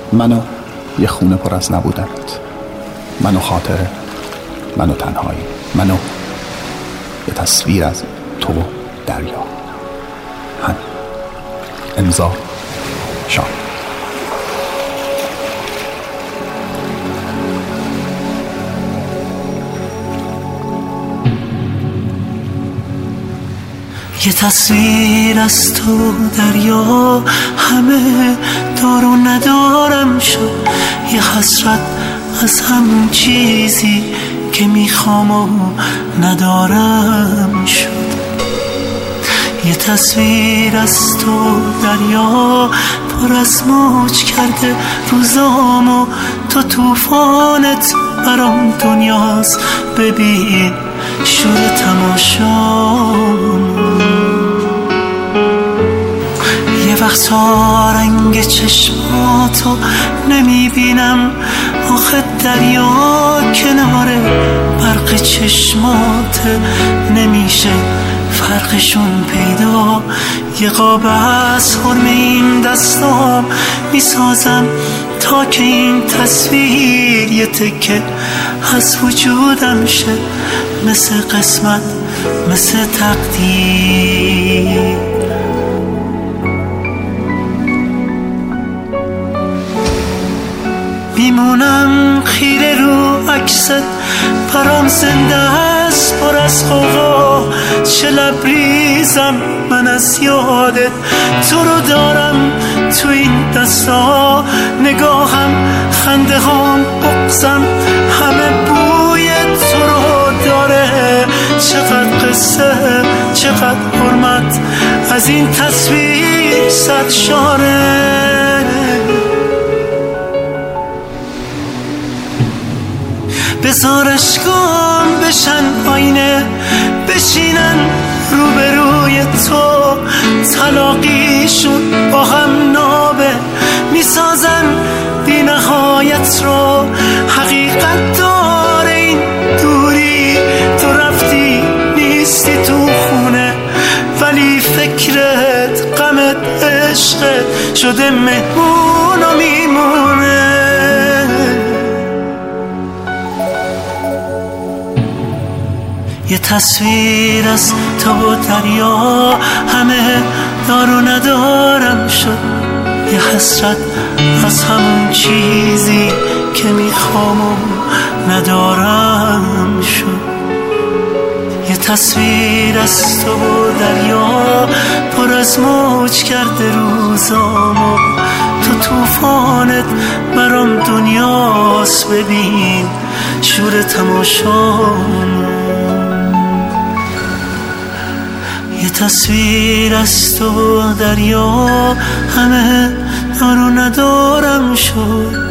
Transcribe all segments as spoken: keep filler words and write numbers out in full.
منو یه خونه پر از نبودنت، منو خاطره، منو تنهایی، منو یه تصویر از تو و دریا. هم امضا شام. یه تصویر از تو دریا، همه دار و ندارم شد. یه حسرت از همون چیزی که میخوام و ندارم شد. یه تصویر از تو دریا، پر از موج کرده روزام و تو توفانت برام دنیاست. ببین شور تماشام، یه وقتا رنگ چشماتو نمیبینم، آخه دریا کناره برق چشمات نمیشه فرقشون پیدا. یه قاب از حرم این دستام میسازم تا که این تصویر یه تکه از وجودم شه، مثل قسمت، مثل تقدیر. میمونم خیره رو عکست، برام زنده است پر از غوغا. چه لبریزم من از یادت، تو رو دارم تو این دستا. نگاهم، خنده هام، بغضم، همه بوی تو رو داره. چقدر قصه، چقدر حرمت از این تصویر سرشاره. بذار اشکام بشن آینه، بشینن روبروی تو. تلاقیشون با هم نابه، میسازن بی نهایت رو. حقیقت داره این دوری، تو رفتی نیستی تو خونه، ولی فکرت، غمت، عشقت شده مهمون و میمونه. یه تصویر از تو و دریا، همه دار و ندارم شد. یه حسرت از همون چیزی که میخوام و ندارم شد. یه تصویر از تو و دریا، پر از موج کرده روزامو. تو توفانت برام دنیاست، ببین شور تماشام. یه تصویر از تو دریا، همه دار و ندارم شد.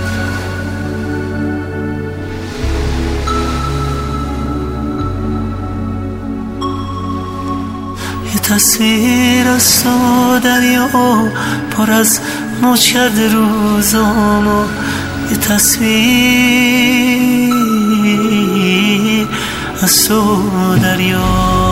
یه تصویر از تو دریا، پر از موج کرده روزامو. یه تصویر از تو دریا.